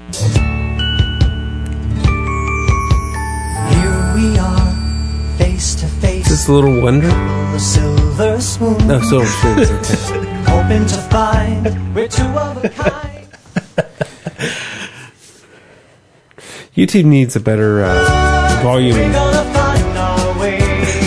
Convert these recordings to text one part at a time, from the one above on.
Here we are, face to face. Is this a little Wonder? The silver spoon. No, Silver Spoons. Okay. Hoping to find we're two of a kind. YouTube needs a better volume. We're gonna find our way.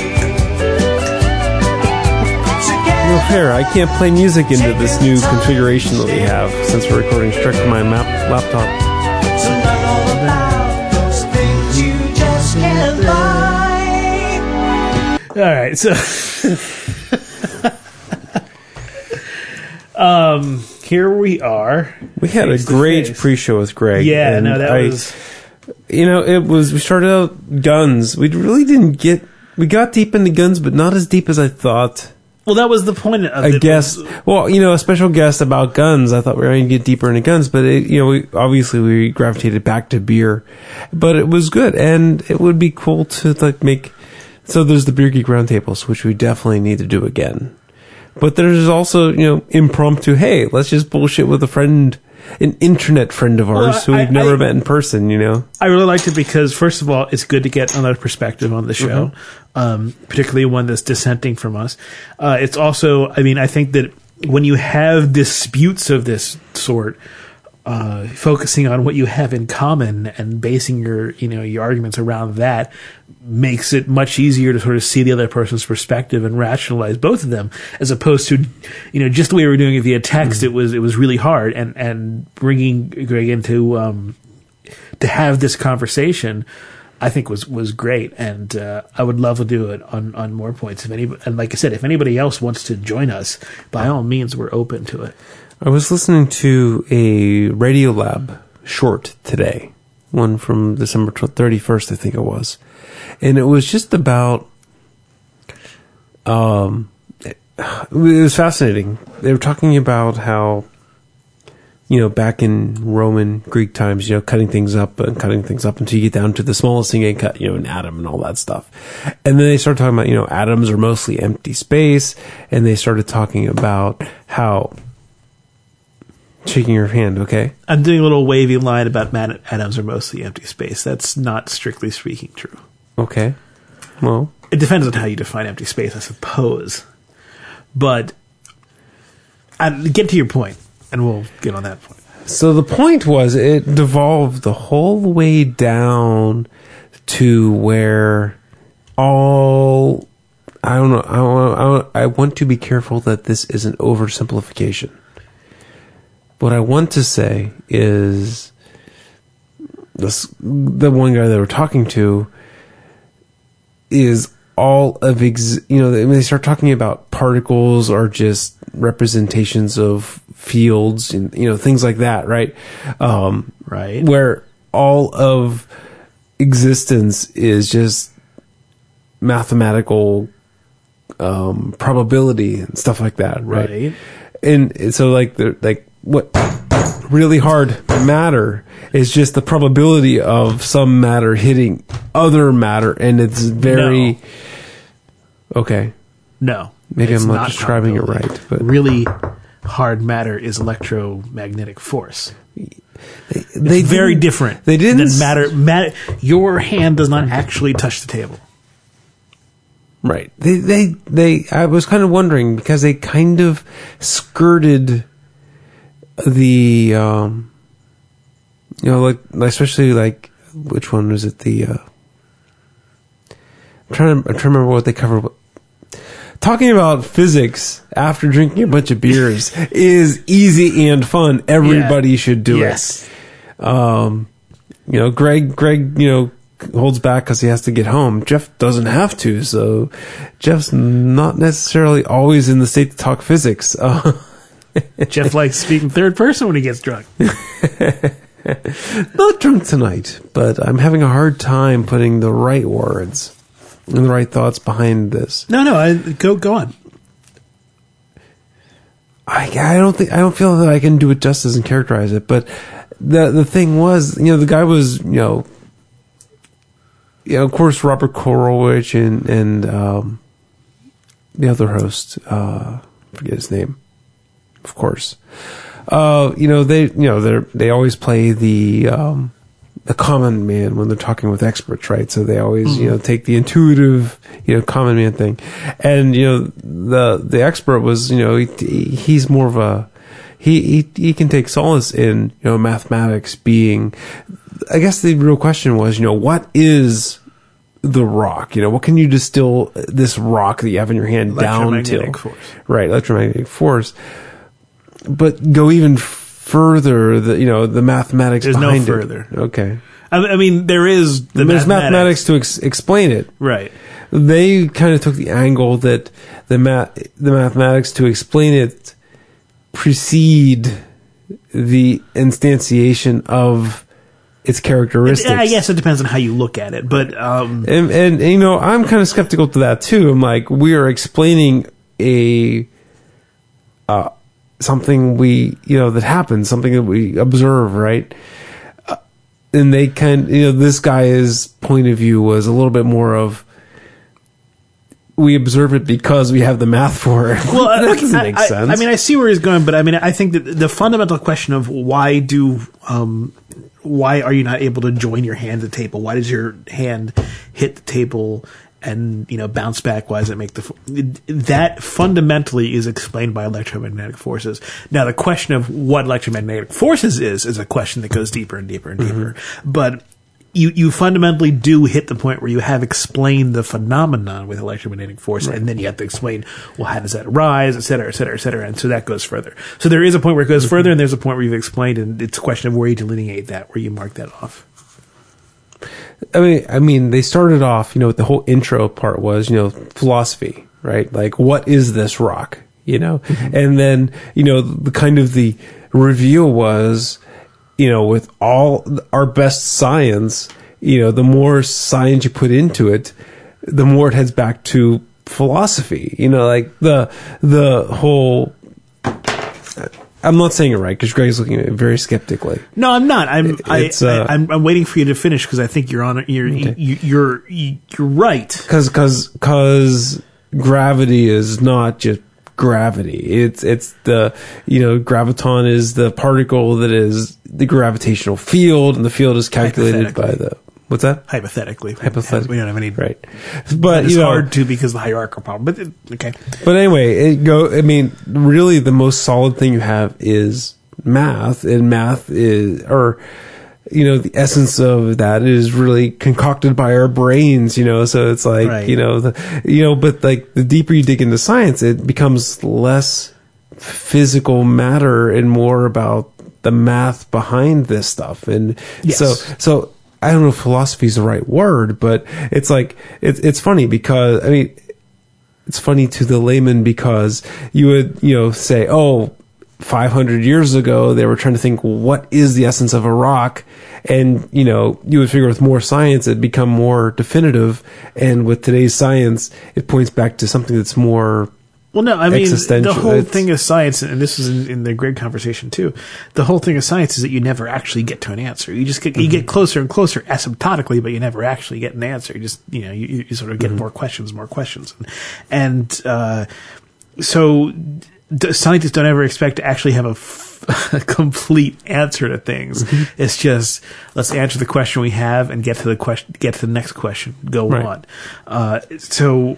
No fair. I can't play music into this new configuration that we have since we're recording straight from my laptop. To learn all about those things you just can't buy. All right, so here we are. We had a Face to great face. pre-show with Greg. Yeah, and no, that was. You know, we started out guns. We really didn't we got deep into guns, but not as deep as I thought. Well, that was the point of A it. guest, a special guest about guns. I thought we were going to get deeper into guns, but we gravitated back to beer. But it was good, and it would be cool to make. So there's the Beer Geek Roundtables, which we definitely need to do again. But there's also impromptu. Hey, let's just bullshit with a friend, an internet friend of ours who we've never met in person. I really liked it because, first of all, it's good to get another perspective on the show, particularly one that's dissenting from us. It's also, I think that when you have disputes of this sort, focusing on what you have in common and basing your arguments around that makes it much easier to sort of see the other person's perspective and rationalize both of them, as opposed to, just the way we were doing it via text. It was really hard, and bringing Greg into, to have this conversation, I think was great. And, I would love to do it on more points. And like I said, if anybody else wants to join us, by all means, we're open to it. I was listening to a Radiolab short today, one from December 31st, I think it was. And it was just about, it was fascinating. They were talking about how, back in Roman Greek times, cutting things up until you get down to the smallest thing and cut, an atom and all that stuff. And then they started talking about, atoms are mostly empty space. And they started talking about how, shaking your hand, okay? I'm doing a little wavy line about atoms are mostly empty space. That's not strictly speaking true. Okay. Well, it depends on how you define empty space, I suppose. But get to your point, and we'll get on that point. So the point was, it devolved the whole way down to where I don't know. I want to be careful that this isn't oversimplification. What I want to say is the one guy they were talking to is all of they start talking about particles are just representations of fields and things like that, right? Right. Where all of existence is just mathematical probability and stuff like that, right? And so what really hard matter is just the probability of some matter hitting other matter, and it's very okay. No, maybe I'm not describing it right, but really hard matter is electromagnetic force. It's very different. They didn't than matter. Your hand does not actually touch the table. Right. They. I was kind of wondering because they kind of skirted the, especially which one was it? I'm trying to remember what they covered. Talking about physics after drinking a bunch of beers is easy and fun. Everybody should do it. Greg, holds back because he has to get home. Jeff doesn't have to, so Jeff's not necessarily always in the state to talk physics. Jeff likes speaking third person when he gets drunk. Not drunk tonight, but I'm having a hard time putting the right words and the right thoughts behind this. No, go on. I don't feel that I can do it justice and characterize it, but the thing was, the guy was, of course, Robert Korowich and the other host, forget his name, of course. They always play the common man when they're talking with experts, right? So they always, take the intuitive, common man thing. And, the expert was, he's more of a, he can take solace in, mathematics being, I guess the real question was, what is the rock? What can you distill this rock that you have in your hand down to? Force. Right, electromagnetic force. But go even further, the mathematics There's behind no further. it. Okay. I mean, there's mathematics to explain it. Right. They kind of took the angle that the mathematics to explain it precede the instantiation of its characteristics. I guess it depends on how you look at it, but and I'm kind of skeptical to that too. I'm like, we are explaining a something that happens, something that we observe, right? And they this guy's point of view was a little bit more of, we observe it because we have the math for it. Well, that doesn't make sense. I mean, I see where he's going, but I mean, I think that the fundamental question of why are you not able to join your hand to the table? Why does your hand hit the table and bounce back? Why does it make that fundamentally is explained by electromagnetic forces? Now, the question of what electromagnetic forces is a question that goes deeper and deeper and deeper. But you fundamentally do hit the point where you have explained the phenomenon with electromagnetic force, and then you have to explain, well, how does that arise, et cetera, et cetera, et cetera. And so that goes further. So there is a point where it goes further, and there's a point where you've explained, and it's a question of where you delineate that, where you mark that off. I mean, they started off, the whole intro part was, philosophy, right? Like, what is this rock, And then, the kind of the reveal was, with all our best science, the more science you put into it, the more it heads back to philosophy. Like the whole. I'm not saying it right because Greg's looking at it very skeptically. No, I'm not. I'm waiting for you to finish because I think you're on. You're right. Because gravity is not just gravity. It's the graviton is the particle that is the gravitational field, and the field is calculated by the. What's that? Hypothetically. We don't have any. Right. But it's hard to because of the hierarchical problem. But okay. But anyway, really the most solid thing you have is math, and math is, the essence of that is really concocted by our brains, so it's like, right. But like the deeper you dig into science, it becomes less physical matter and more about the math behind this stuff. And yes. So I don't know if philosophy is the right word, but it's like, it's funny because, it's funny to the layman because you would, say, 500 years ago, they were trying to think, what is the essence of a rock? And, you would figure with more science, it'd become more definitive. And with today's science, it points back to something that's more the whole thing of science, and this is in the Greg conversation too, the whole thing of science is that you never actually get to an answer. You just you get closer and closer asymptotically, but you never actually get an answer. You just, you sort of get more questions. And so scientists don't ever expect to actually have a complete answer to things. It's just, let's answer the question we have and get to the next question. Go on. So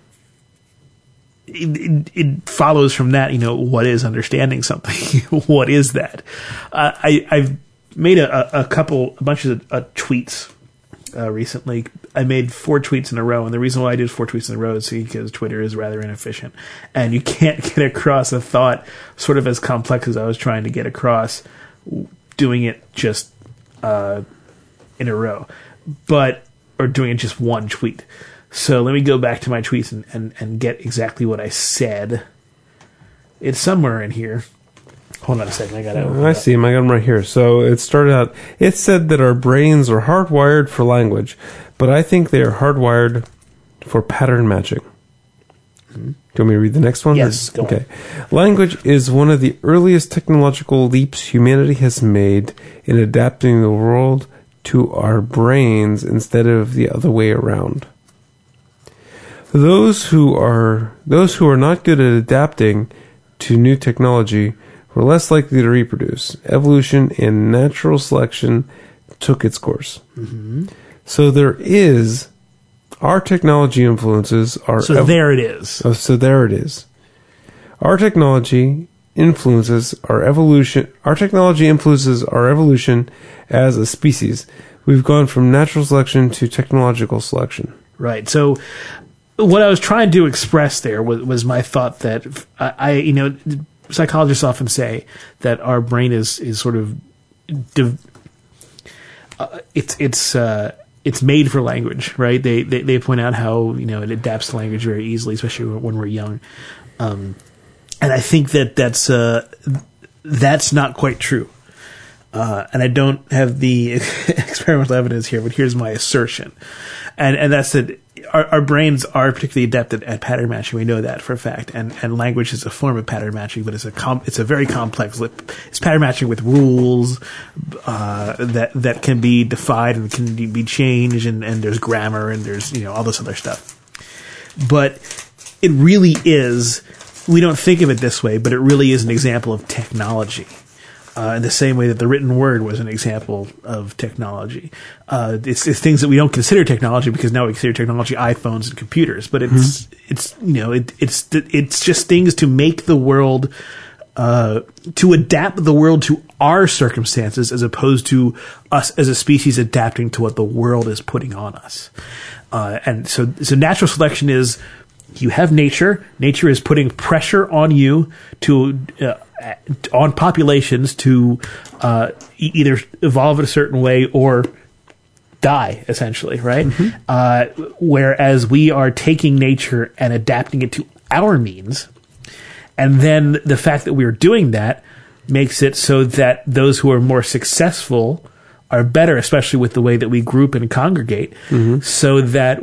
it follows from that, what is understanding something? What is that? I've made a bunch of tweets recently. I made 4 tweets in a row, and the reason why I did 4 tweets in a row is because Twitter is rather inefficient, and you can't get across a thought sort of as complex as I was trying to get across doing it just in a row, or doing it just one tweet. So let me go back to my tweets and get exactly what I said. It's somewhere in here. Hold on a second. I see him. I got him right here. So it started out, it said that our brains are hardwired for language, but I think they are hardwired for pattern matching. Do you want me to read the next one? Yes, go on. Language is one of the earliest technological leaps humanity has made in adapting the world to our brains instead of the other way around. Those who are not good at adapting to new technology were less likely to reproduce. Evolution and natural selection took its course. So there is, our technology influences our... So there it is. Oh, so there it is. Our technology influences our evolution. Our technology influences our evolution as a species. We've gone from natural selection to technological selection. Right. So what I was trying to express there was my thought that psychologists often say that our brain is sort of it's made for language, right? They point out how it adapts to language very easily, especially when we're young. And I think that's not quite true. And I don't have the experimental evidence here, but here's my assertion. And that's that our brains are particularly adept at pattern matching. We know that for a fact. And language is a form of pattern matching, but it's a very complex. It's pattern matching with rules that can be defied and can be changed, and there's grammar and there's all this other stuff. But it really is. We don't think of it this way, but it really is an example of technology. In the same way that the written word was an example of technology. It's things that we don't consider technology because now we consider technology iPhones and computers, but it's just things to make the world, to adapt the world to our circumstances as opposed to us as a species adapting to what the world is putting on us. And so natural selection is, you have nature. Nature is putting pressure on you on populations to either evolve in a certain way or die, essentially, right? Whereas we are taking nature and adapting it to our means. And then the fact that we're doing that makes it so that those who are more successful are better, especially with the way that we group and congregate, so that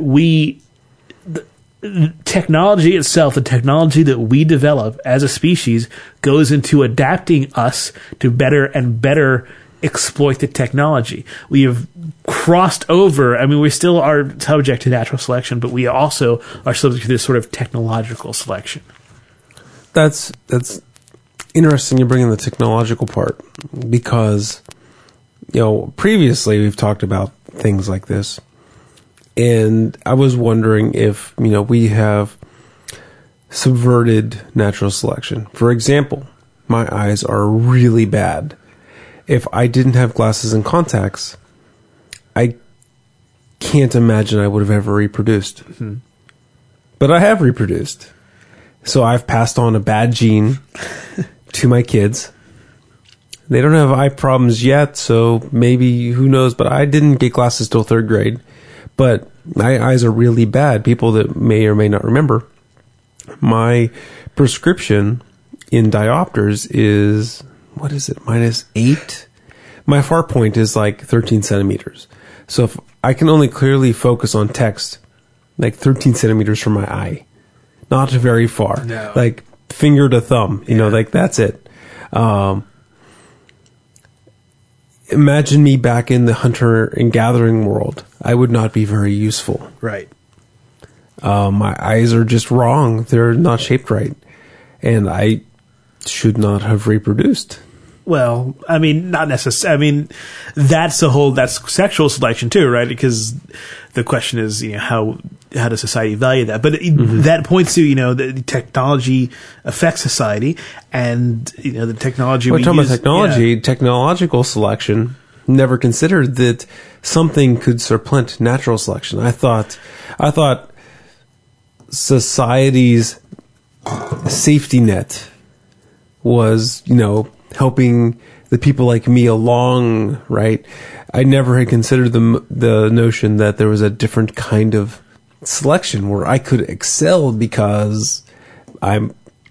technology itself, the technology that we develop as a species, goes into adapting us to better and better exploit the technology. We have crossed over. I mean, we still are subject to natural selection, but we also are subject to this sort of technological selection. That's interesting. You bring in the technological part because, previously we've talked about things like this. And I was wondering if, we have subverted natural selection. For example, my eyes are really bad. If I didn't have glasses and contacts, I can't imagine I would have ever reproduced. But I have reproduced. So I've passed on a bad gene to my kids. They don't have eye problems yet, so maybe, who knows, but I didn't get glasses till 3rd grade. But my eyes are really bad. People that may or may not remember, my prescription in diopters is, what is it, -8? My far point is like 13 centimeters. So if I can only clearly focus on text, like 13 centimeters from my eye, not very far, like finger to thumb, like that's it. Imagine me back in the hunter and gathering world. I would not be very useful. Right. My eyes are just wrong. They're not shaped right. And I should not have reproduced. Well, I mean, not necessarily. I mean, that's sexual selection too, right? Because the question is, how does society value that? But that points to, the technology affects society, and the technology. We're talking about technology, technological selection. Never considered that something could supplant natural selection. I thought society's safety net was, helping the people like me along, right? I never had considered the notion that there was a different kind of selection where I could excel because I'm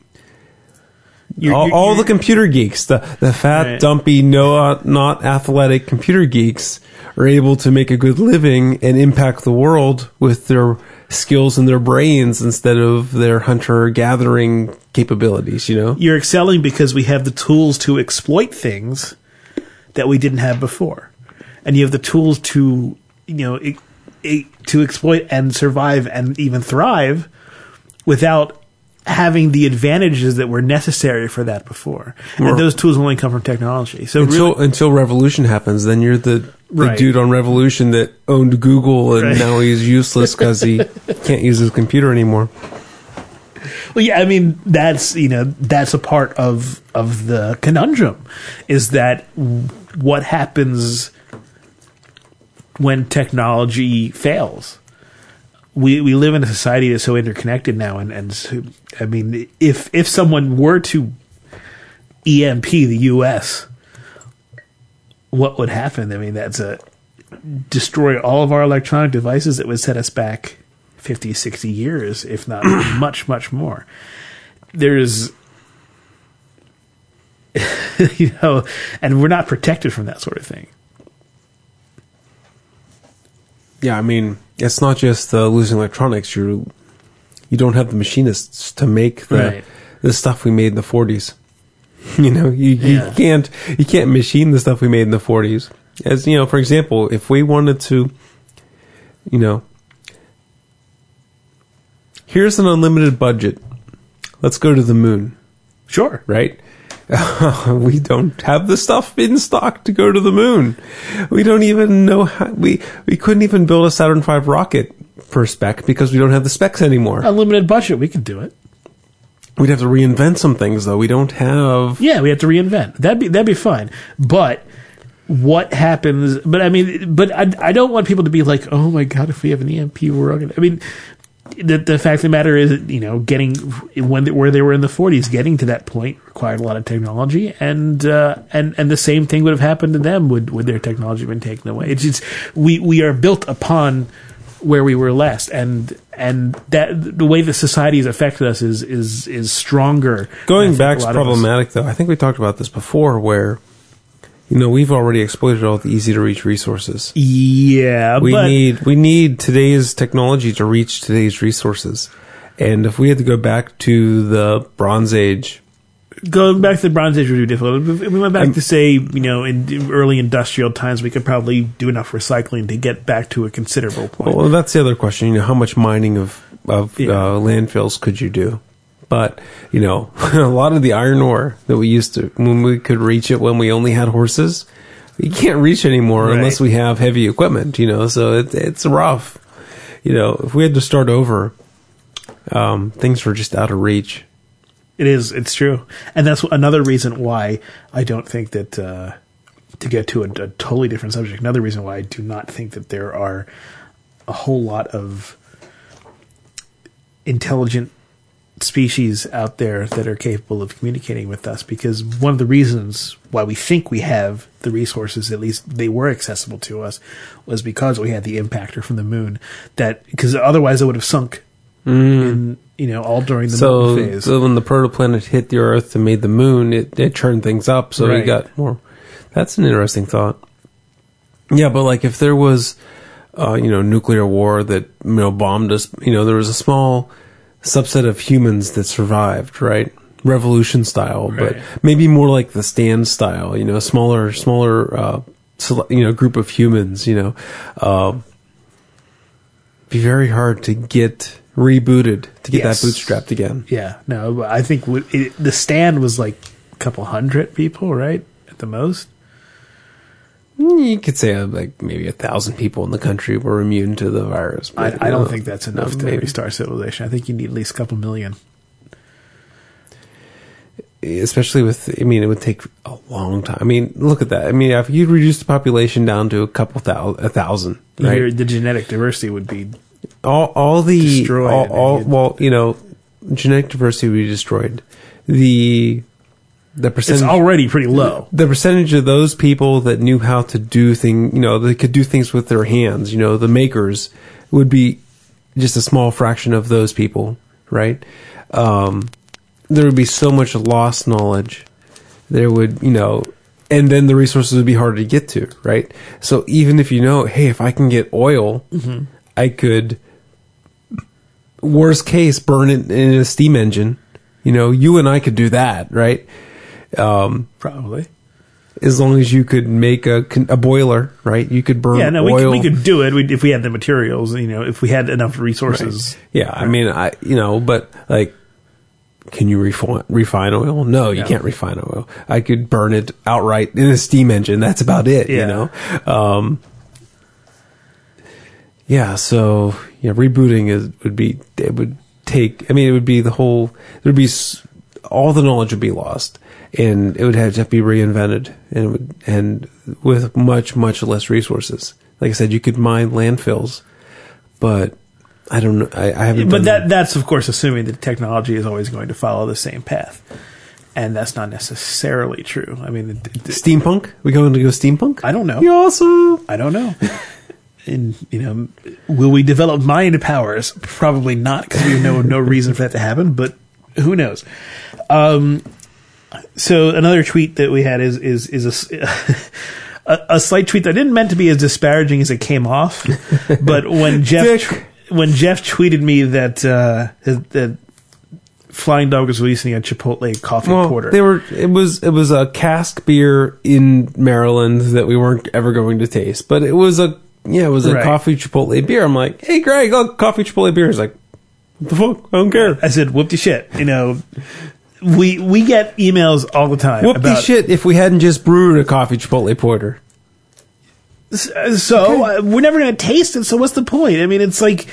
all the computer geeks, the fat, right, dumpy, not athletic computer geeks are able to make a good living and impact the world with their skills and their brains instead of their hunter-gathering capabilities, You're excelling because we have the tools to exploit things that we didn't have before. And you have the tools to, to exploit and survive and even thrive without having the advantages that were necessary for that before. And those tools only come from technology. So until Revolution happens, then you're the Right. dude on Revolution that owned Google, and Right. now he's useless because he can't use his computer anymore. Well, yeah, I mean, that's a part of the conundrum, is that what happens when technology fails. We live in a society that's so interconnected now, and so, I mean, if someone were to EMP the U.S., what would happen? I mean, that's destroy all of our electronic devices that would set us back 50, 60 years, if not much, much more. There's, and we're not protected from that sort of thing. Yeah, I mean, it's not just losing electronics. You don't have the machinists to make the stuff we made in the 40s. You can't machine the stuff we made in the 40s. As for example, if we wanted to, here's an unlimited budget. Let's go to the moon. Sure. Right? We don't have the stuff in stock to go to the moon. We don't even know how, we couldn't even build a Saturn V rocket per spec because we don't have the specs anymore. Unlimited budget, we could do it. We'd have to reinvent some things, though. We don't have... Yeah, we have to reinvent. That'd be fine. But what happens... But I mean, I don't want people to be like, oh my God, if we have an EMP, we're going to... I mean, the fact of the matter is, getting... where they were in the 40s, getting to that point required a lot of technology, and the same thing would have happened to them would their technology been taken away. It's just... We are built upon where we were last, and that the way the society has affected us is stronger. Going back's problematic, though. I think we talked about this before, where we've already exploited all the easy to reach resources. Yeah, we need today's technology to reach today's resources, and if we had to go back to the Bronze Age. Going back to the Bronze Age would be difficult. If we went back to, say, in early industrial times, we could probably do enough recycling to get back to a considerable point. Well, that's the other question. How much mining of landfills could you do? But, a lot of the iron ore that we used to, when we could reach it when we only had horses, we can't reach anymore unless we have heavy equipment, so it's rough. If we had to start over, things were just out of reach. It is. It's true. And that's another reason why I don't think that, to get to a totally different subject, another reason why I do not think that there are a whole lot of intelligent species out there that are capable of communicating with us, because one of the reasons why we think we have the resources, at least they were accessible to us, was because we had the impactor from the moon, because otherwise it would have sunk in, all during the moon phase. So when the protoplanet hit the Earth and made the moon, it churned things up, so we got more. That's an interesting thought. Yeah, but if there was, nuclear war that, bombed us, there was a small subset of humans that survived, right? Revolution style, but maybe more like the Stand style, smaller, group of humans, be very hard to get rebooted, to get that bootstrapped again. Yeah, no, I think the Stand was like a couple hundred people, right? At the most. You could say maybe 1,000 people in the country were immune to the virus. But I don't think that's enough to restart civilization. I think you need at least a couple million. Especially it would take a long time. Look at that. If you reduce the population down to a couple 1,000, right? The genetic diversity would be all the destroyed. Genetic diversity would be destroyed. The percentage, it's already pretty low. The percentage of those people that knew how to do things, they could do things with their hands, the makers, would be just a small fraction of those people, right? There would be so much lost knowledge. There would, and then the resources would be harder to get to, right? So even if hey, if I can get oil, I could, worst case, burn it in a steam engine. You and I could do that, right? Probably. As long as you could make a boiler, right? You could burn oil. We could do it if we had the materials, if we had enough resources. Right. Yeah, but can you refine oil? No, you can't refine oil. I could burn it outright in a steam engine. That's about it, you know? So rebooting all the knowledge would be lost, and it would have to be reinvented, and with much, much less resources. Like I said, you could mine landfills, but I don't know. I haven't. But that's of course assuming that technology is always going to follow the same path, and that's not necessarily true. I mean, steampunk. We going to go steampunk? I don't know. You're awesome. I don't know. And will we develop mind powers? Probably not, because we have no reason for that to happen. But who knows? So another tweet that we had is a slight tweet that didn't meant to be as disparaging as it came off. But when Jeff tweeted me that Flying Dog was releasing a Chipotle coffee porter, it was a cask beer in Maryland that we weren't ever going to taste, but it was a coffee Chipotle beer. I'm like, hey Greg, coffee Chipotle beer. He's like, what the fuck? I don't care. I said, whoop de shit. We get emails all the time. Whoop de shit if we hadn't just brewed a coffee Chipotle porter. So we're never going to taste it. So what's the point? I mean, it's like,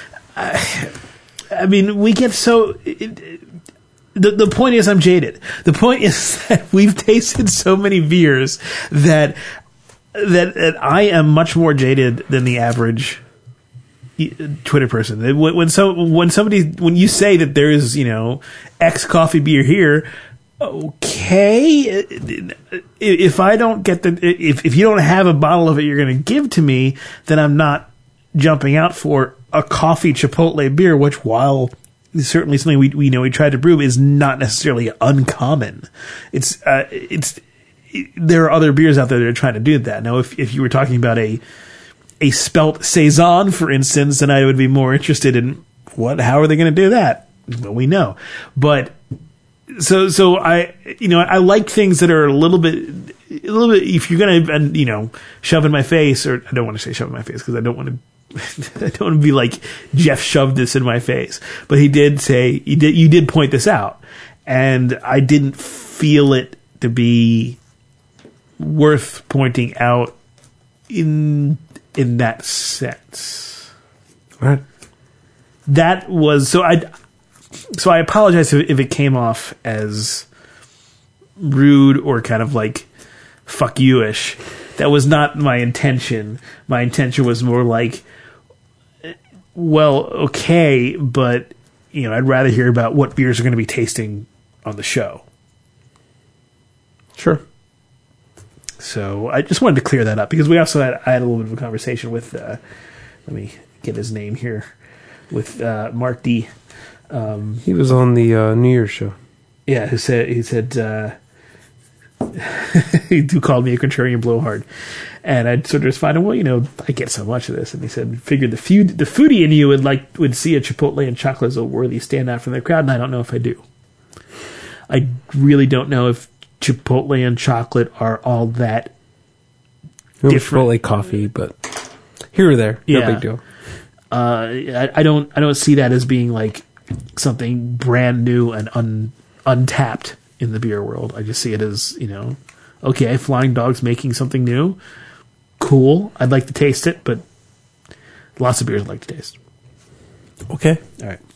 we get so. The point is, I'm jaded. The point is that we've tasted so many beers that I am much more jaded than the average Twitter person. When you say that there is X coffee beer here, okay. If I don't get if you don't have a bottle of it you're going to give to me, then I'm not jumping out for a coffee Chipotle beer, which, while certainly something we tried to brew, is not necessarily uncommon. There are other beers out there that are trying to do that. Now, if you were talking about a spelt saison, for instance, then I would be more interested in how are they going to do that? Well, we know, but so I like things that are a little bit. If you're going to shove in my face, or I don't want to say shove in my face because I don't want to. I don't want to be like Jeff shoved this in my face, but he did say you did point this out, and I didn't feel it to be worth pointing out in that sense. Right. That was so I apologize if it came off as rude or kind of like fuck you-ish. That was not my intention. My intention was more like, well, okay, but I'd rather hear about what beers are going to be tasting on the show. Sure. So I just wanted to clear that up, because I had a little bit of a conversation with let me get his name here, with Mark D. He was on the New Year's show. Yeah, he said he called me a contrarian blowhard, and I sort of responded, well, I get so much of this, and he said, figured the foodie in you would see a Chipotle and chocolate as a worthy standout from the crowd, and I don't know if I do. I really don't know if Chipotle and chocolate are all that different. Chipotle coffee, but here or there, no big deal. I don't see that as being like something brand new and untapped in the beer world. I just see it as, okay, Flying Dog's making something new. Cool. I'd like to taste it, but lots of beers I'd like to taste. Okay. All right.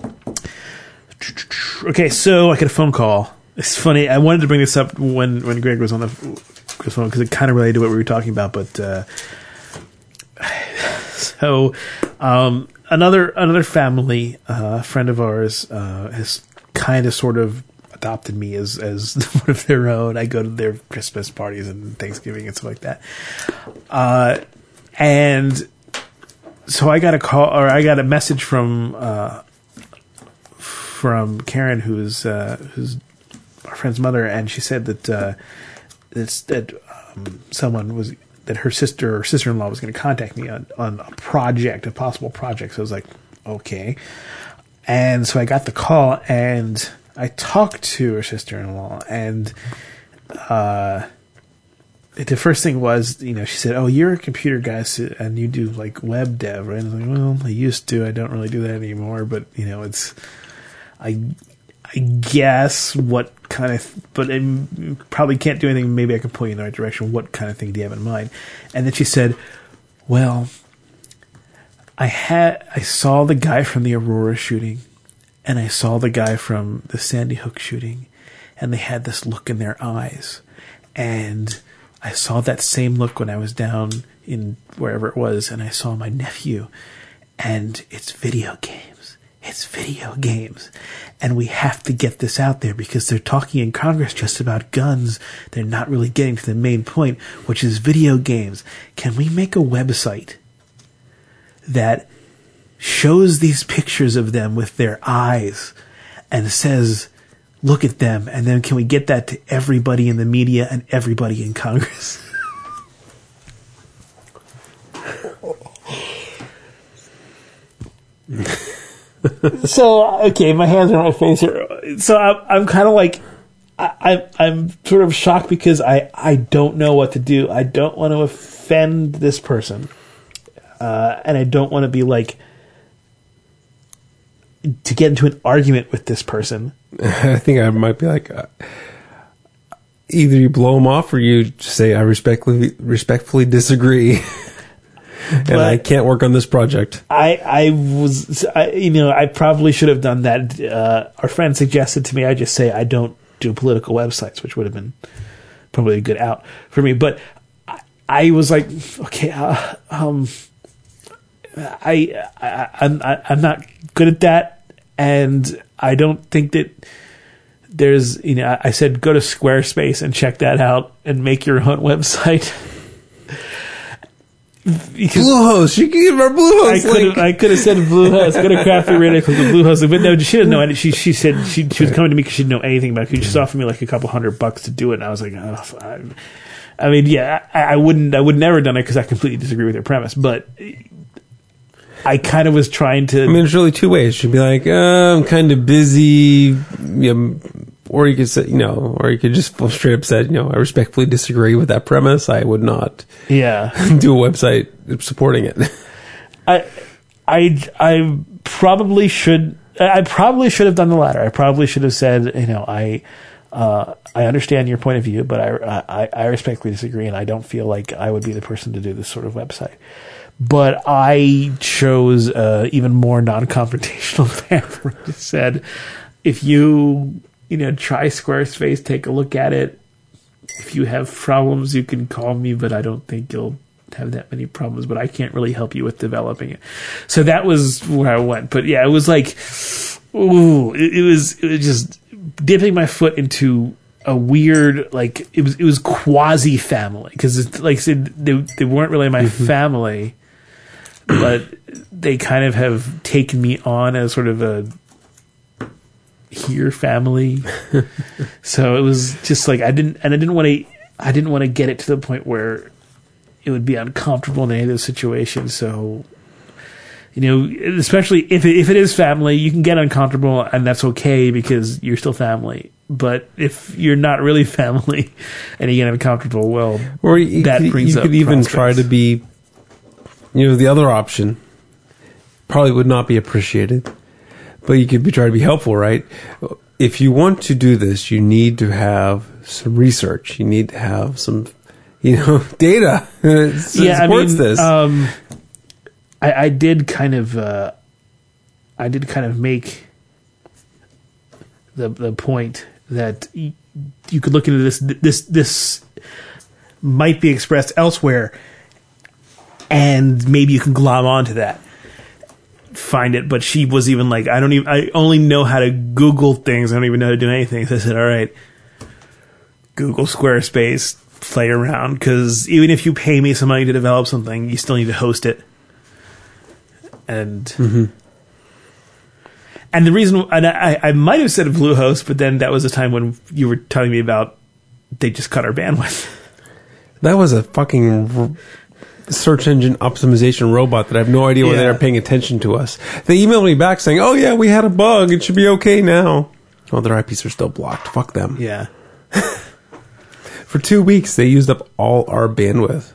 Okay, so I got a phone call. It's funny. I wanted to bring this up when Greg was on the phone, because it kind of related to what we were talking about. But another family friend of ours has kind of sort of adopted me as one of their own. I go to their Christmas parties and Thanksgiving and stuff like that. And so I got a message from Karen, who's our friend's mother, and she said that her sister-in-law was going to contact me on a possible project. So I was like, okay. And so I got the call, and I talked to her sister-in-law, and the first thing was, she said, "Oh, you're a computer guy, and you do like web dev, right?" And I was like, "Well, I used to. I don't really do that anymore, but it's I guess what kind of, but I probably can't do anything. Maybe I can point you in the right direction. What kind of thing do you have in mind? And then she said, well, I saw the guy from the Aurora shooting, and I saw the guy from the Sandy Hook shooting, and they had this look in their eyes. And I saw that same look when I was down in wherever it was, and I saw my nephew, and it's video games. It's video games. And we have to get this out there because they're talking in Congress just about guns. They're not really getting to the main point, which is video games. Can we make a website that shows these pictures of them with their eyes and says, look at them, and then can we get that to everybody in the media and everybody in Congress? So, okay, my hands are on my face here. So I'm kind of like, I'm sort of shocked because I don't know what to do. I don't want to offend this person. And I don't want to be like, to get into an argument with this person. I think I might be like, either you blow them off or you just say, I respectfully disagree. And I can't work on this project. I probably should have done that. Our friend suggested to me, I just say I don't do political websites, which would have been probably a good out for me. But I was like, okay, I'm not good at that, and I don't think that there's, I said go to Squarespace and check that out and make your own website. Bluehost, you can give our Bluehost link. I could have said Bluehost. Go to Crafty Radio, click the Bluehost. But no, she didn't know. She said she was coming to me because she didn't know anything about it. She just offered me like a couple $100 to do it, and I was like, oh, I mean, yeah, I would never done it because I completely disagree with her premise. But I kind of was trying to. I mean, there's really two ways. She'd be like, I'm kind of busy, or you could say, or you could just straight up say, I respectfully disagree with that premise. I would not, do a website supporting it. I probably should. I probably should have done the latter. I probably should have said, I understand your point of view, but I respectfully disagree, and I don't feel like I would be the person to do this sort of website. But I chose even more non-confrontational path where I said, if you try Squarespace, take a look at it. If you have problems, you can call me, but I don't think you'll have that many problems, but I can't really help you with developing it. So that was where I went. But yeah, it was like, ooh, it was just dipping my foot into a weird, like, it was quasi family, because like I said, they weren't really my family, but they kind of have taken me on as sort of a family. So it was just like I didn't want to get it to the point where it would be uncomfortable in any of those situations. So, especially if it is family, you can get uncomfortable, and that's okay because you're still family. But if you're not really family and you get uncomfortable, well, or you could even try to be, the other option probably would not be appreciated, but you could try to be helpful, right? If you want to do this, you need to have some research. You need to have some, data that supports this. I did kind of make the point that you could look into this might be expressed elsewhere, and maybe you can glom onto that, find it. But she was even like, I only know how to Google things. I don't even know how to do anything. So I said, all right, Google Squarespace, play around, because even if you pay me some money to develop something, you still need to host it. And and the reason, and I might have said Bluehost, but then that was a time when you were telling me about they just cut our bandwidth. That was a fucking search engine optimization robot that I have no idea whether they're paying attention to us. They emailed me back saying, oh yeah, we had a bug. It should be okay now. Oh, their IPs are still blocked. Fuck them. Yeah. For 2 weeks, they used up all our bandwidth.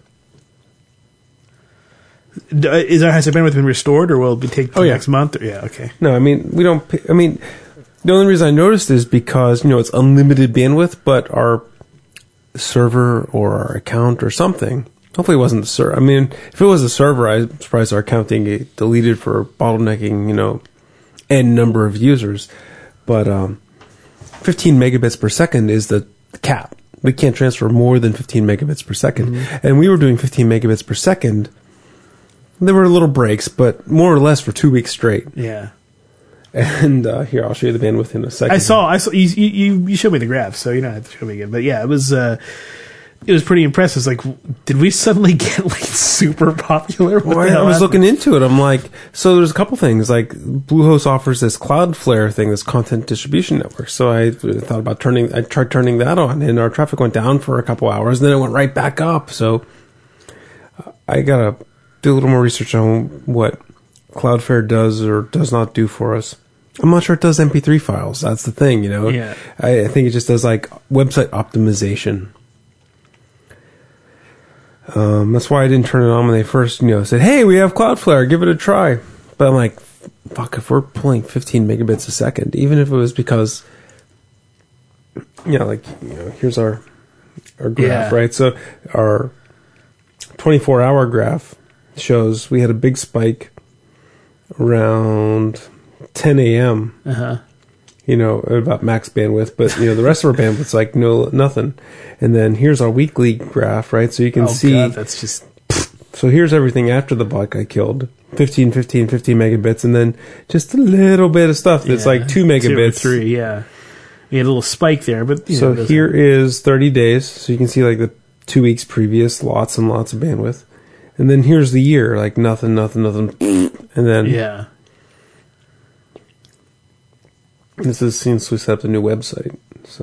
Has our bandwidth been restored, or will it take next month? Or, yeah, okay. No, I mean, we don't pay, The only reason I noticed is because, it's unlimited bandwidth, but our server or our account or something, hopefully it wasn't the server. I mean, if it was the server, I'm surprised our account didn't get deleted for bottlenecking, n number of users. But 15 megabits per second is the cap. We can't transfer more than 15 megabits per second. Mm-hmm. And we were doing 15 megabits per second. There were little breaks, but more or less for 2 weeks straight. Yeah. And here, I'll show you the bandwidth in a second. I saw. You showed me the graph, so you don't have to show me again. But yeah, it was pretty impressive. It's like, did we suddenly get like super popular? Well, I was looking into it. I'm like, so there's a couple things. Like Bluehost offers this Cloudflare thing, this content distribution network. So I thought about I tried turning that on, and our traffic went down for a couple hours, and then it went right back up. So I gotta do a little more research on what Cloudflare does or does not do for us. I'm not sure it does MP3 files. That's the thing, Yeah. I think it just does like website optimization. That's why I didn't turn it on when they first, said, "Hey, we have Cloudflare, give it a try." But I'm like, fuck, if we're pulling 15 megabits a second, even if it was because, here's our graph, right? So our 24-hour graph shows we had a big spike around 10 a.m. About max bandwidth, but the rest of our bandwidth's like nothing. And then here's our weekly graph, right? So you can see. God, that's just. So here's everything after the block I killed: 15 megabits, and then just a little bit of stuff that's like 2 megabits. 2 or 3, yeah. We had a little spike there, but so here is 30 days. So you can see like the 2 weeks previous, lots and lots of bandwidth. And then here's the year, like nothing. And then this is since we set up the new website. So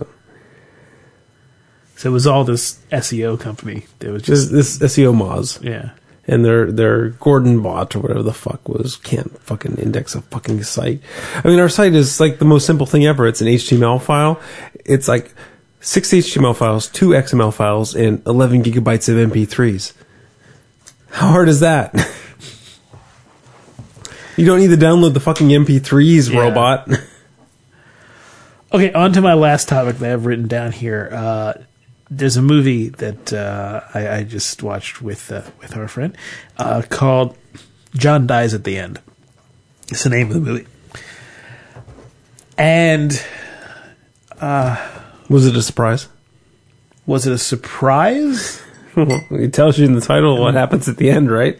it was all this SEO company. It was just this SEO Moz. Yeah. And their Gordon bot or whatever the fuck can't fucking index a fucking site. I mean, our site is like the most simple thing ever. It's an HTML file. It's like 6 HTML files, 2 XML files, and 11 gigabytes of MP3s. How hard is that? You don't need to download the fucking MP3s, robot. Okay, on to my last topic that I've written down here. There's a movie that I just watched with our friend called John Dies at the End. It's the name of the movie. And was it a surprise? Was it a surprise? It tells you in the title what happens at the end, right?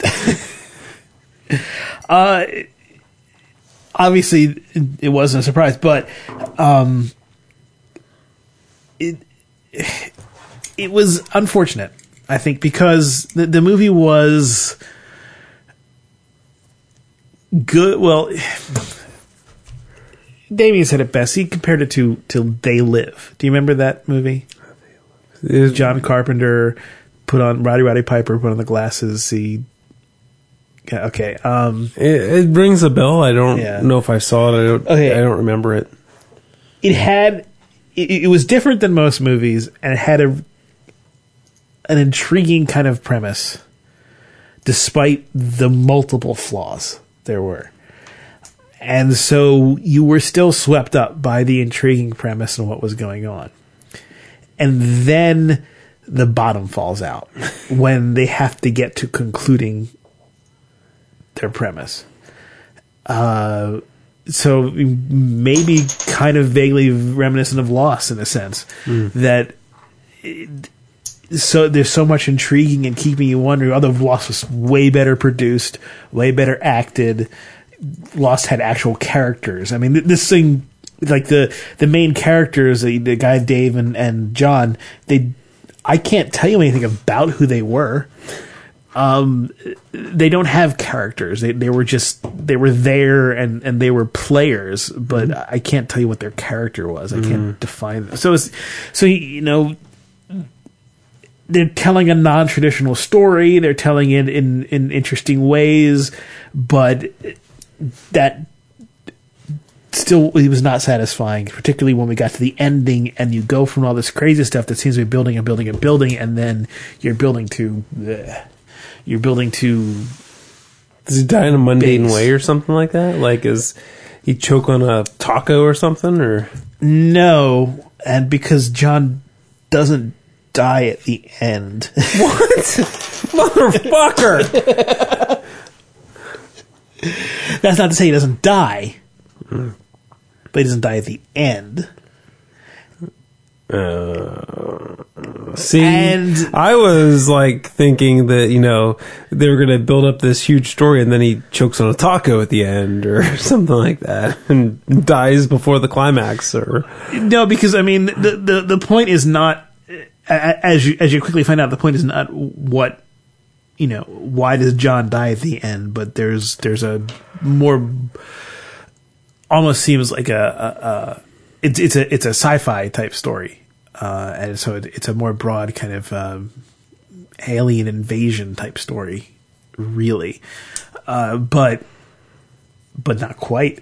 Obviously, it wasn't a surprise, but it was unfortunate, I think, because the movie was good. Well, Damien said it best. He compared it to They Live. Do you remember that movie? John Carpenter put on Roddy Piper, put on the glasses. Okay. It rings a bell. I don't know if I saw it. I don't remember it. It was different than most movies, and it had an intriguing kind of premise, despite the multiple flaws there were. And so you were still swept up by the intriguing premise and what was going on. And then the bottom falls out when they have to get to concluding their premise. So maybe kind of vaguely reminiscent of Lost in a sense. That so there's so much intriguing and keeping you wondering. Although Lost was way better produced, way better acted. Lost had actual characters. I mean, this thing, like the main characters, the guy Dave and John, I can't tell you anything about who they were. They don't have characters. They were there and they were players, but I can't tell you what their character was. I can't define them. So they're telling a non-traditional story. They're telling it in interesting ways, but that still it was not satisfying, particularly when we got to the ending and you go from all this crazy stuff that seems to be building and building and building, and then you're building to does he die in a mundane way or something like that? Like, He'd choke on a taco or something, or No, and because John doesn't die at the end. what, motherfucker? That's not to say he doesn't die, but he doesn't die at the end. See, And- I was like thinking that they were going to build up this huge story, and then he chokes on a taco at the end, or something like that, and dies before the climax. Or No, because I mean the point is not, as you quickly find out, the point is not what, why does John die at the end, but there's a more, almost seems like it's a sci-fi type story, and so it's a more broad kind of alien invasion type story, really, but not quite.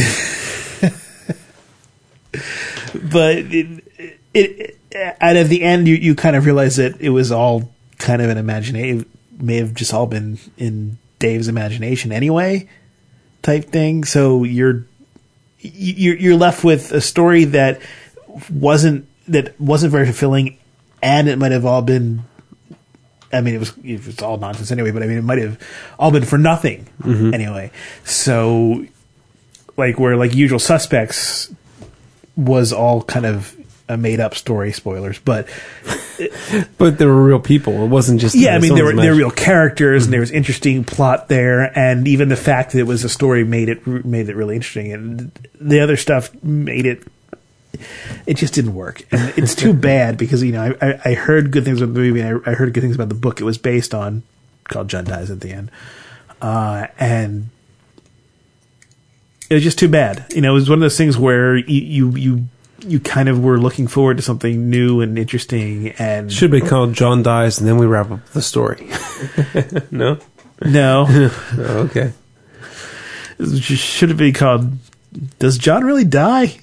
But it and at the end you kind of realize that it was all kind of an imagination. It may have just all been in Dave's imagination anyway, type thing. So you're left with a story that wasn't very fulfilling, and it might have all been. I mean, it was all nonsense anyway. But I mean, it might have all been for nothing anyway. So, where Usual Suspects was all kind of a made up story. Spoilers, but there were real people. It wasn't just I mean, there were real characters, and there was interesting plot there, and even the fact that it was a story made it really interesting. And the other stuff made it just didn't work, and it's too bad because I heard good things about the movie, and I heard good things about the book it was based on, called John Dies at the End, and it was just too bad. It was one of those things where you kind of were looking forward to something new and interesting, and should be called John Dies, and then we wrap up the story. No. Oh, okay. Should it be called Does John Really Die?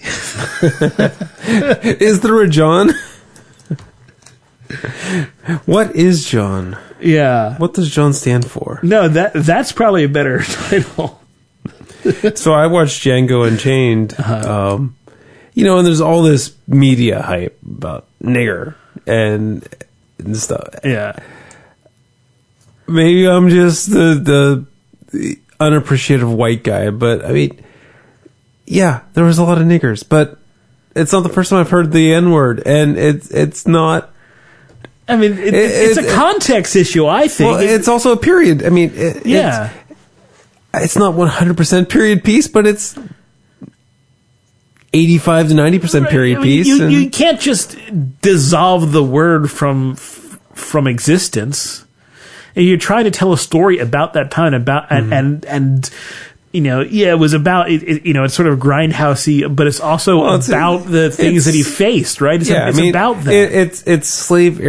Is there a John? What is John? Yeah. What does John stand for? No, that's probably a better title. So I watched Django Unchained, and there's all this media hype about nigger and stuff. Yeah. Maybe I'm just the unappreciative white guy, but I mean, yeah, there was a lot of niggers, but it's not the first time I've heard the N-word, and it's not. I mean, it's a context issue, I think. Well, it's also a period. I mean, it's not 100% period piece, but it's 85 to 90% period piece. You can't just dissolve the word from existence. And you're trying to tell a story about that time, and it was about it's sort of grindhousey, but it's also about the things that he faced, right? It's about that. It's slave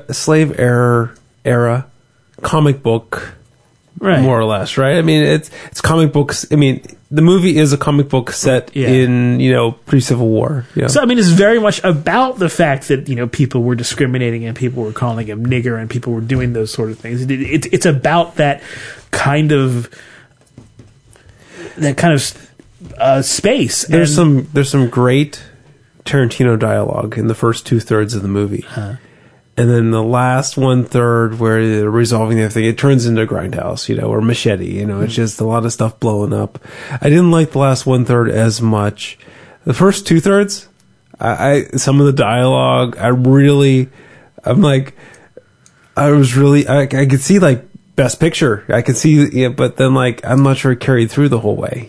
era comic book. Right. More or less, right? I mean, it's comic books. I mean, the movie is a comic book set in, pre-Civil War. Yeah. So, I mean, it's very much about the fact that, people were discriminating and people were calling him nigger and people were doing those sort of things. It's about that kind of space. There's some great Tarantino dialogue in the first 2/3 of the movie. And then the last 1/3 where they're resolving everything, it turns into Grindhouse, or Machete, it's just a lot of stuff blowing up. I didn't like the last 1/3 as much. The first 2/3, some of the dialogue, I could see like Best Picture. I could see, but then I'm not sure it carried through the whole way,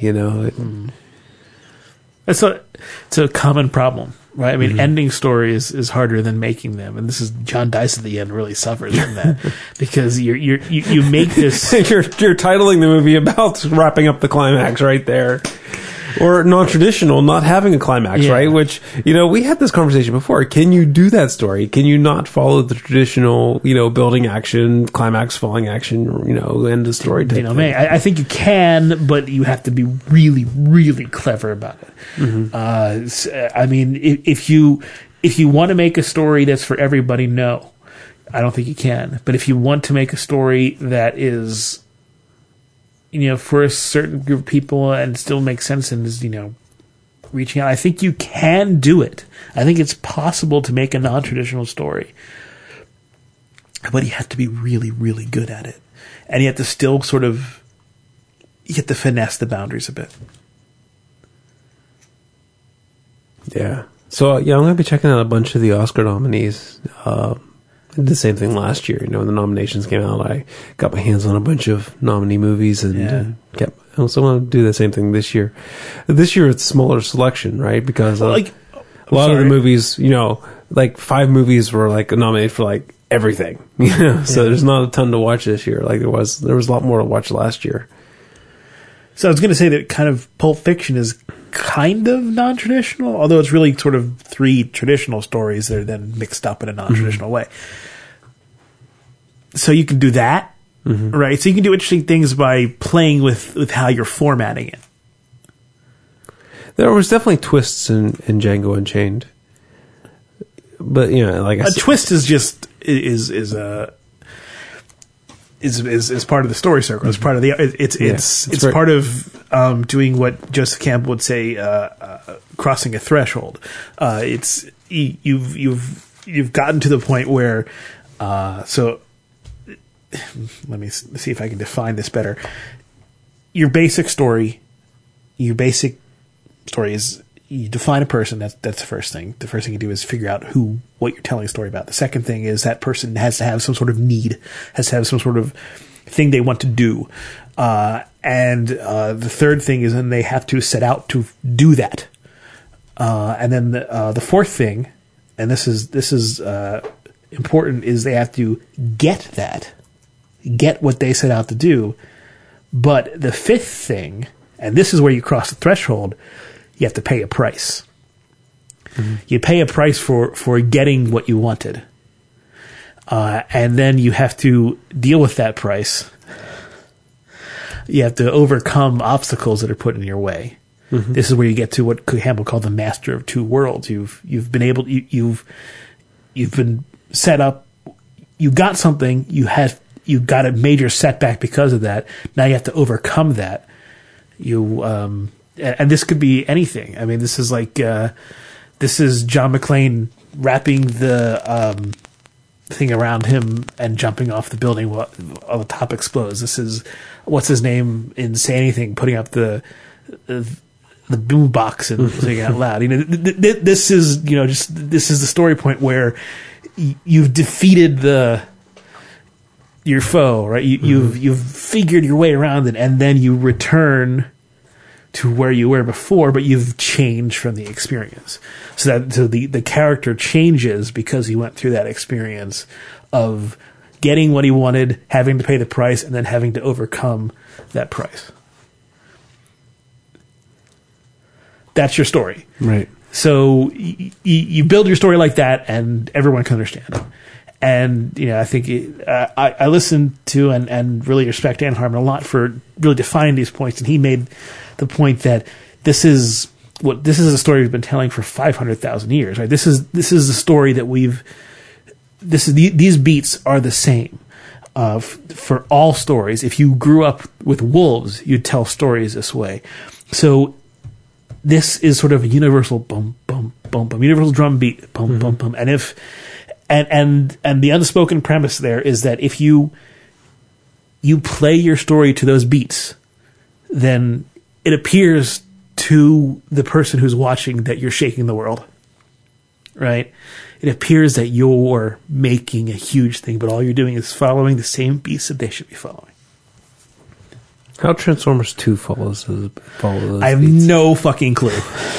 It's a common problem. Right, I mean, ending stories is harder than making them, and this is John Dice at the end really suffers from that because you make this. you're titling the movie about wrapping up the climax right there, or non-traditional, not having a climax, right? Which we had this conversation before. Can you do that story? Can you not follow the traditional, building action, climax, falling action, end of story type thing? I think you can, but you have to be really, really clever about it. I mean, if you want to make a story that's for everybody, no, I don't think you can. But if you want to make a story that is for a certain group of people and still make sense and is, reaching out. I think you can do it. I think it's possible to make a non-traditional story. But you have to be really, really good at it. And you have to still you have to finesse the boundaries a bit. Yeah. So, I'm going to be checking out a bunch of the Oscar nominees. I did the same thing last year. When the nominations came out, I got my hands on a bunch of nominee movies and I also want to do the same thing this year. This year it's a smaller selection, right? Because a lot of the movies, 5 movies were nominated for everything. So there's not a ton to watch this year. There was a lot more to watch last year. So I was going to say that kind of Pulp Fiction is kind of non-traditional, although it's really sort of 3 traditional stories that are then mixed up in a non-traditional way. So you can do that, right? So you can do interesting things by playing with how you're formatting it. There was definitely twists in Django Unchained. But, a twist is just is part of the story circle. It's part of the it's part of doing what Joseph Campbell would say crossing a threshold. It's you've gotten to the point where so let me see if I can define this better. Your basic story is you define a person. That's the first thing. The first thing you do is figure out what you're telling a story about. The second thing is that person has to have some sort of need, has to have some sort of thing they want to do. And the third thing is then they have to set out to do that. And then the fourth thing, and this is important, is they have to get what they set out to do. But the fifth thing, and this is where you cross the threshold, you have to pay a price. You pay a price for getting what you wanted. And then you have to deal with that price. You have to overcome obstacles that are put in your way. This is where you get to what Campbell called the master of 2 worlds. You've been set up. You got something. You got a major setback because of that. Now you have to overcome that. And this could be anything. I mean, this is this is John McClane wrapping the thing around him and jumping off the building while the top explodes. This is what's his name in Say Anything, putting up the boom box and saying it out loud. This is this is the story point where you've defeated your foe, right? You've figured your way around it, and then you return to where you were before, but you've changed from the experience. So the character changes because he went through that experience of getting what he wanted, having to pay the price, and then having to overcome that price. That's your story. Right. So you build your story like that, and everyone can understand it. And, I think I listened to and really respect Dan Harmon a lot for really defining these points. And he made the point that this is a story we've been telling for 500,000 years, right? This is the story that these beats are the same for all stories. If you grew up with wolves, you'd tell stories this way. So this is sort of a universal bum, bum, bum, bum, universal drum beat, bum, bum, bum. And the unspoken premise there is that if you play your story to those beats, then it appears to the person who's watching that you're shaking the world, right? It appears that you're making a huge thing, but all you're doing is following the same beats that they should be following. How Transformers 2 follows those I have beats? no fucking clue.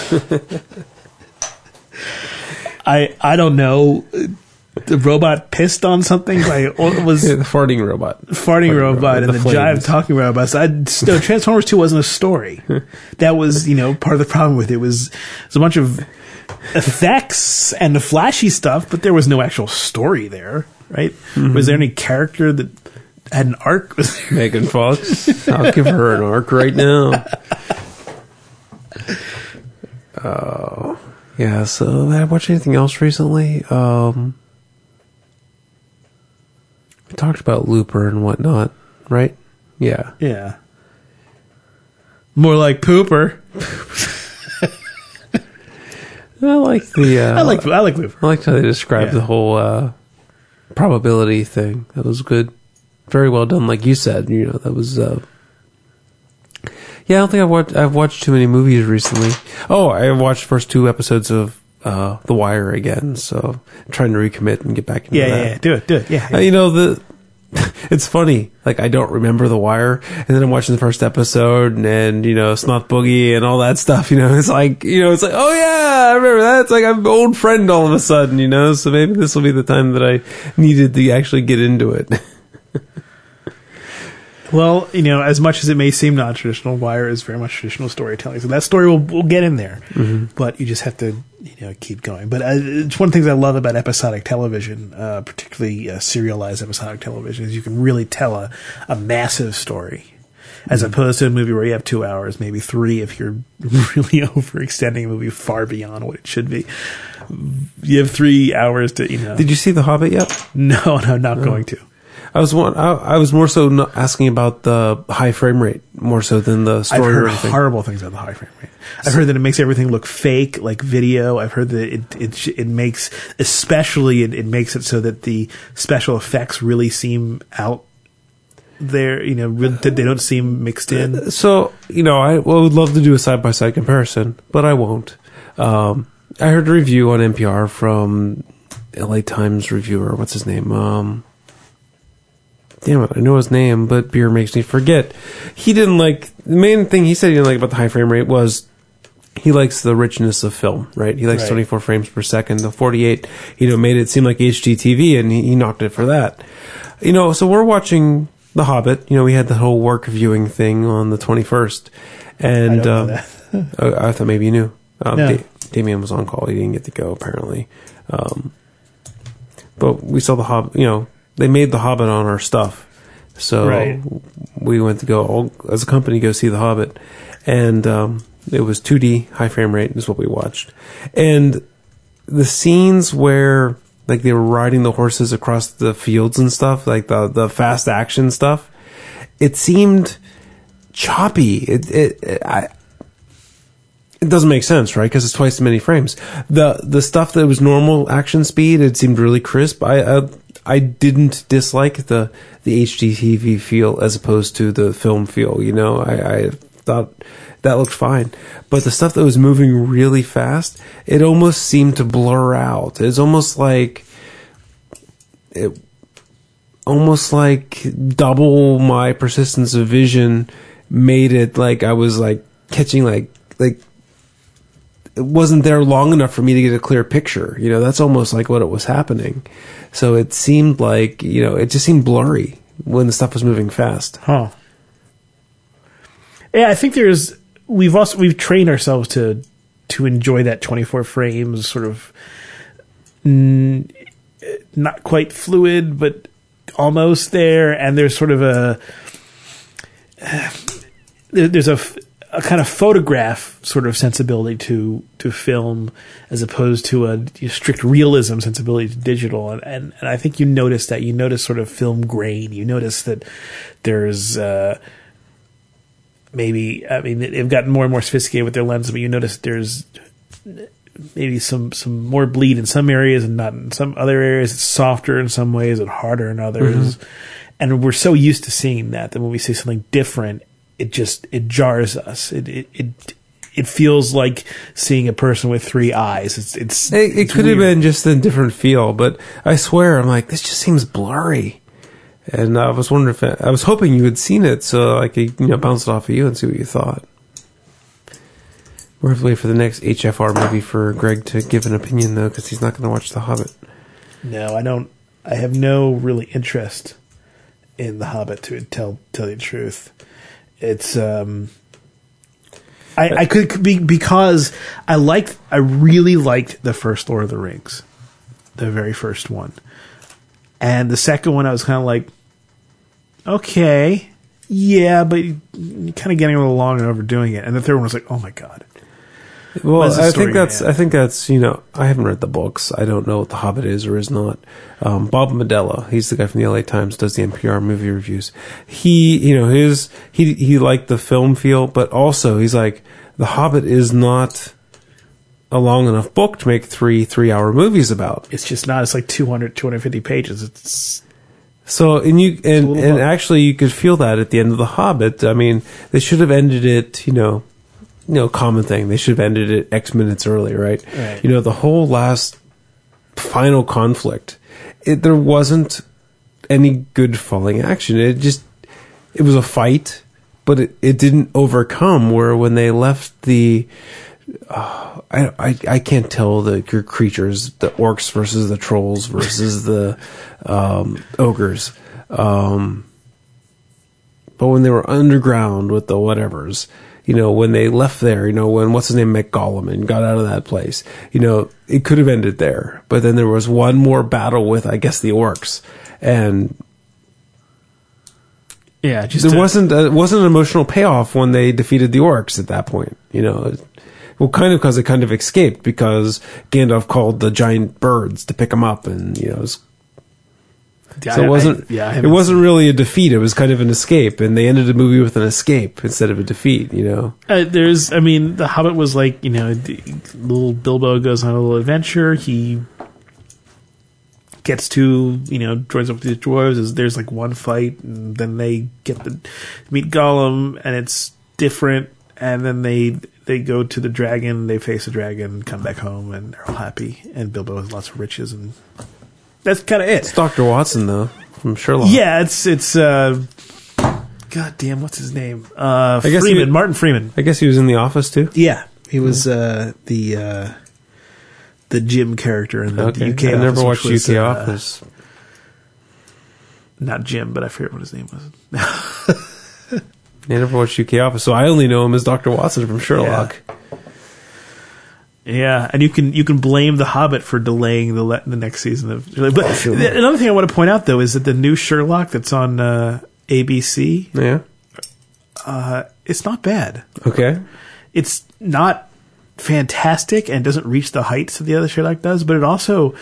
I don't know. The robot pissed on something. It was the farting robot. And the jive talking robots. No, Transformers 2 wasn't a story. That was, part of the problem with it. It was a bunch of effects and flashy stuff, but there was no actual story there, right? Was there any character that had an arc? Megan Fox. I'll give her an arc right now. Oh, yeah. So, have I watched anything else recently? We talked about Looper and whatnot, right? Yeah. Yeah. More like pooper. I like the. I like pooper. I liked how they described Yeah. the whole probability thing. That was good. Very well done, like you said. You know, that was. Yeah, I don't think I've watched too many movies recently. Oh, I watched the first 2 episodes of The Wire again, so I'm trying to recommit and get back into that. Yeah. Do it. Yeah. You know, it's funny. Like, I don't remember The Wire, and then I'm watching the first episode, and you know, Snot Boogie and all that stuff. You know, it's like, oh yeah, I remember that. It's like I'm an old friend all of a sudden. You know, so maybe this will be the time that I needed to actually get into it. Well, you know, as much as it may seem non-traditional, Wire is very much traditional storytelling. So that story will get in there, but you just have to, you know, keep going. But it's one of the things I love about episodic television, particularly serialized episodic television, is you can really tell a massive story, as opposed to a movie where you have 2 hours, maybe 3 if you're really overextending a movie far beyond what it should be. You have 3 hours to, you know. Did you see The Hobbit yet? No, not going to. I was more so asking about the high frame rate more so than the story I've or heard anything. horrible things about the high frame rate. I've heard that it makes everything look fake, like video. I've heard that it makes, especially it makes it so that the special effects really seem out there. You know, that they don't seem mixed in. So, you know, I would love to do a side by side comparison, but I won't. I heard a review on NPR from LA Times reviewer. What's his name? Damn it, I know his name, but beer makes me forget. He didn't like, the main thing he said he didn't like about the high frame rate was he likes the richness of film, right? He likes 24 frames per second. The 48, you know, made it seem like HDTV, and he knocked it for that. You know, so we're watching The Hobbit. You know, we had the whole work viewing thing on the 21st. And I don't know that. I thought maybe you knew. No. Damien was on call. He didn't get to go, apparently. But we saw The Hobbit, you know, they made The Hobbit on our stuff. So we went to go, as a company, go see The Hobbit. And it was 2D, high frame rate is what we watched. And the scenes where, like, they were riding the horses across the fields and stuff, like the fast action stuff, it seemed choppy. It doesn't make sense, right? Because it's twice as many frames. The stuff that was normal action speed, it seemed really crisp. I didn't dislike the HDTV feel as opposed to the film feel. You know, I thought that looked fine. But the stuff that was moving really fast, it almost seemed to blur out. It's almost like double my persistence of vision made it like I was like catching like it wasn't there long enough for me to get a clear picture. You know, that's almost like what it was happening. So it seemed like, you know, it just seemed blurry when the stuff was moving fast. Huh. Yeah, I think we've trained ourselves to enjoy that 24 frames sort of not quite fluid, but almost there. And there's sort of there's a kind of photograph sort of sensibility to film as opposed to a strict realism sensibility to digital. And I think you notice that. You notice sort of film grain. You notice that there's maybe, I mean, they've gotten more and more sophisticated with their lenses, but you notice there's maybe some more bleed in some areas and not in some other areas. It's softer in some ways and harder in others. Mm-hmm. And we're so used to seeing that when we see something different, it jars us. It feels like seeing a person with 3 eyes. It could have been just a different feel, but I swear, I'm like, this just seems blurry. And I was wondering I was hoping you had seen it, so I could, you know, bounce it off of you and see what you thought. We'll have to wait for the next HFR movie for Greg to give an opinion, though, because he's not going to watch The Hobbit. No, I don't. I have no really interest in The Hobbit, to tell you the truth. It's I could be, because I really liked the first Lord of the Rings, the very first one, and the second one I was kind of like, okay, yeah, but you're kind of getting a little long and overdoing it, and the third one was like, oh my god. Well, What's the I story think that's gonna I think that's I haven't read the books. I don't know what The Hobbit is or is not. Bob Modella, he's the guy from the LA Times, does the NPR movie reviews. He he liked the film feel, but also he's like, The Hobbit is not a long enough book to make 3-hour movies about. It's just not. It's like 250 pages. It's So and little book. actually you could feel that at the end of The Hobbit. I mean, they should have ended it, common thing. They should have ended it X minutes early, right? Right. The whole last final conflict, there wasn't any good falling action. It was a fight, but it didn't overcome. Where when they left the, I can't tell the creatures, the orcs versus the trolls versus the ogres. But when they were underground with the whatevers, when they left there, when what's his name, McGollum, got out of that place, it could have ended there. But then there was one more battle with, I guess, the orcs, and yeah, just there wasn't an emotional payoff when they defeated the orcs at that point. Well, kind of because they kind of escaped because Gandalf called the giant birds to pick them up, and it was. So it wasn't. It wasn't really a defeat. It was kind of an escape, and they ended the movie with an escape instead of a defeat. The Hobbit was like, little Bilbo goes on a little adventure. He gets to, joins up with these dwarves. There's like one fight, and then they get to meet Gollum, and it's different. And then they go to the dragon. They face the dragon, come back home, and they're all happy. And Bilbo has lots of riches and. That's kind of it. It's Dr. Watson, though, from Sherlock. Yeah, it's God damn, what's his name? Freeman, Martin Freeman. I guess he was in The Office, too? Yeah, he was the Jim character in the UK Office. I never watched UK Office. Not Jim, but I forget what his name was. I never watched UK Office, so I only know him as Dr. Watson from Sherlock. Yeah, and you can blame The Hobbit for delaying the next season of. But another thing I want to point out though is that the new Sherlock that's on ABC, it's not bad. Okay, it's not fantastic and doesn't reach the heights that the other Sherlock does, but it also,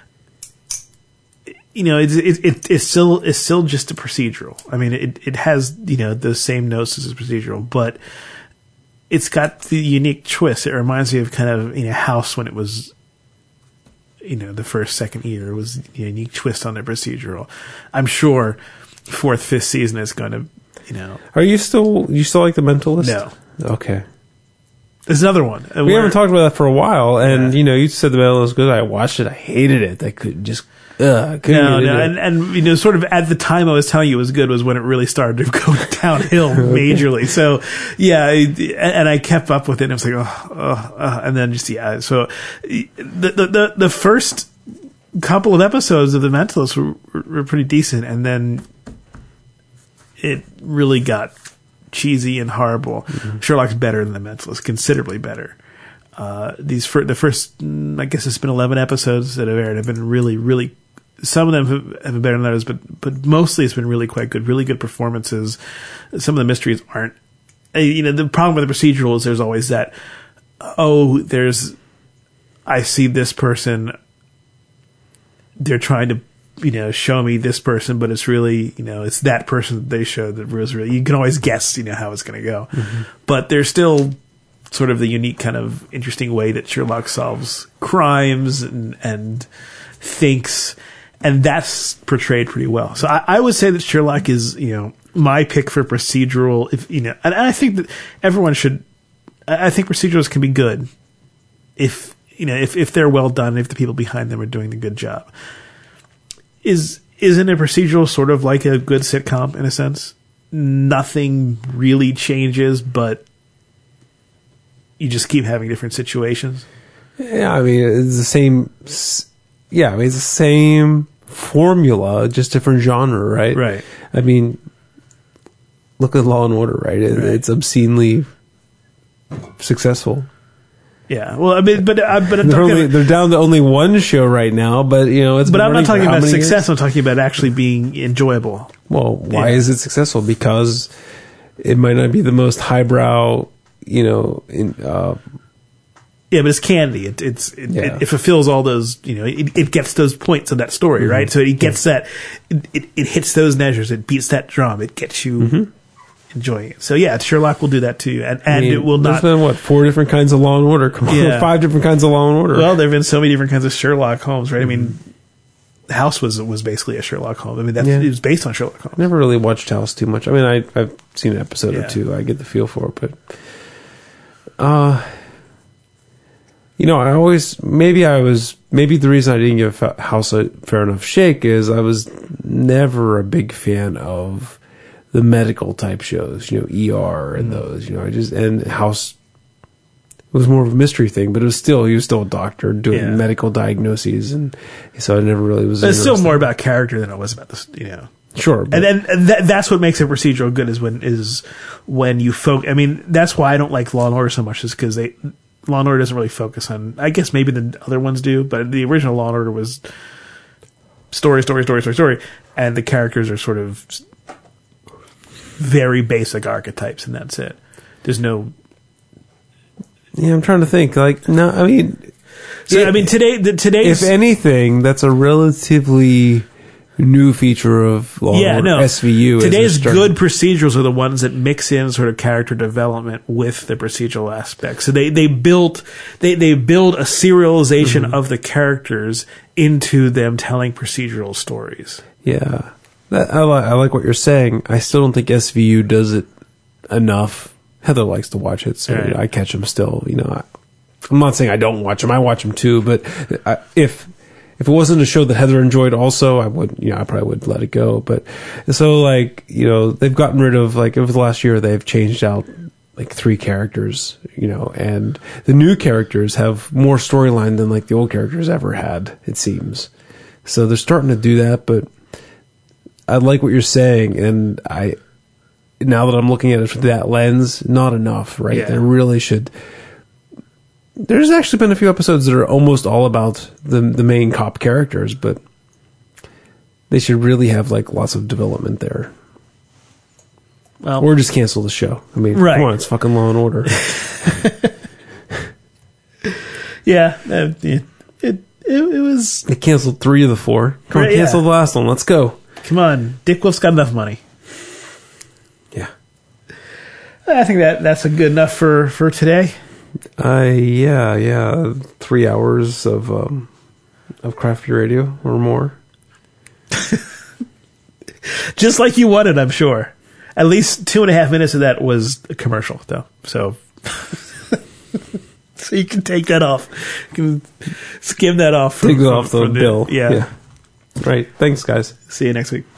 it's still just a procedural. I mean, it has the same notes as a procedural, but. It's got the unique twist. It reminds me of kind of House when it was, the first, second year. It was a unique twist on the procedural. I'm sure 4th, 5th season is going to, Are you still like The Mentalist? No. Okay. There's another one. We haven't talked about that for a while, and you said The Mentalist was good. I watched it. I hated it. I couldn't get it. And sort of at the time I was telling you it was good was when it really started to go downhill majorly. So yeah, and I kept up with it. And I was like, and then just So the first couple of episodes of The Mentalist were pretty decent, and then it really got cheesy and horrible. Mm-hmm. Sherlock's better than The Mentalist, considerably better. The first, I guess it's been 11 episodes that have aired have been really, really. Some of them have been better than others, but mostly it's been really quite good. Really good performances. Some of the mysteries aren't. The problem with the procedural is there's always that. I see this person. They're trying to, show me this person, but it's really, it's that person that they show that was really. You can always guess, how it's going to go, mm-hmm. But there's still. Sort of the unique kind of interesting way that Sherlock solves crimes and thinks, and that's portrayed pretty well. So I would say that Sherlock is, my pick for procedural. And I think that everyone should. I think procedurals can be good if they're well done, if the people behind them are doing a good job. Isn't a procedural sort of like a good sitcom in a sense? Nothing really changes, but you just keep having different situations. Yeah, I mean, it's the same. Yeah, I mean, it's the same formula, just different genre, right? Right. I mean, look at Law and Order, right? It's obscenely successful. Yeah. Well, I mean, but they're down to only one show right now, but it's. But I'm not talking about success. I'm talking about actually being enjoyable. Well, why is it successful? Because it might not be the most highbrow. Yeah, but it's candy. It fulfills all those, it gets those points of that story, right? So it gets that, it hits those measures, it beats that drum, it gets you enjoying it. So yeah, Sherlock will do that too, and it will not. There's been 4 different kinds of Law and Order? Come on, Yeah. 5 different kinds of Law and Order. Well, there have been so many different kinds of Sherlock Holmes, right? I mean, House was basically a Sherlock Holmes. I mean, it was based on Sherlock Holmes. Never really watched House too much. I mean, I've seen an episode or Yeah. two. I get the feel for it, but maybe the reason I didn't give House a fair enough shake is I was never a big fan of the medical type shows, ER and those, and House was more of a mystery thing, but he was still a doctor doing medical diagnoses, and so I never really was. But it's still interested. more about character than it was about this, Sure, but- And then that's what makes a procedural good is when you focus. I mean, that's why I don't like Law and Order so much, is because Law and Order doesn't really focus on. I guess maybe the other ones do, but the original Law and Order was story, and the characters are sort of very basic archetypes, and that's it. There's no. Yeah, I'm trying to think. No, I mean, So I mean, today's. if anything, that's a relatively new feature of Law and Order SVU. Today's good procedurals are the ones that mix in sort of character development with the procedural aspects. So they build a serialization of the characters into them telling procedural stories. Yeah, I like what you're saying. I still don't think SVU does it enough. Heather likes to watch it, so Right. I catch them still. I'm not saying I don't watch them. I watch them too, but if it wasn't a show that Heather enjoyed also, I would, I probably would let it go. But so they've gotten rid of, over the last year, they've changed out 3 characters, and the new characters have more storyline than the old characters ever had, it seems. So they're starting to do that, but I like what you're saying, and now that I'm looking at it through that lens, not enough, right? Yeah. There really should. There's actually been a few episodes that are almost all about the main cop characters, but they should really have lots of development there. Well, Or just cancel the show. I mean, Right. come on, it's fucking Law and Order. yeah, it was. They canceled 3 of the 4. Come on, Right, cancel yeah. the last one. Let's go. Come on, Dick Wolf's got enough money. Yeah. I think that's a good enough for today. Yeah. 3 hours of Crafty Radio or more. Just like you wanted, I'm sure. At least 2.5 minutes of that was a commercial, though. So, so you can take that off. You can skim that off. Take that off the from bill. Yeah. Right. Thanks, guys. See you next week.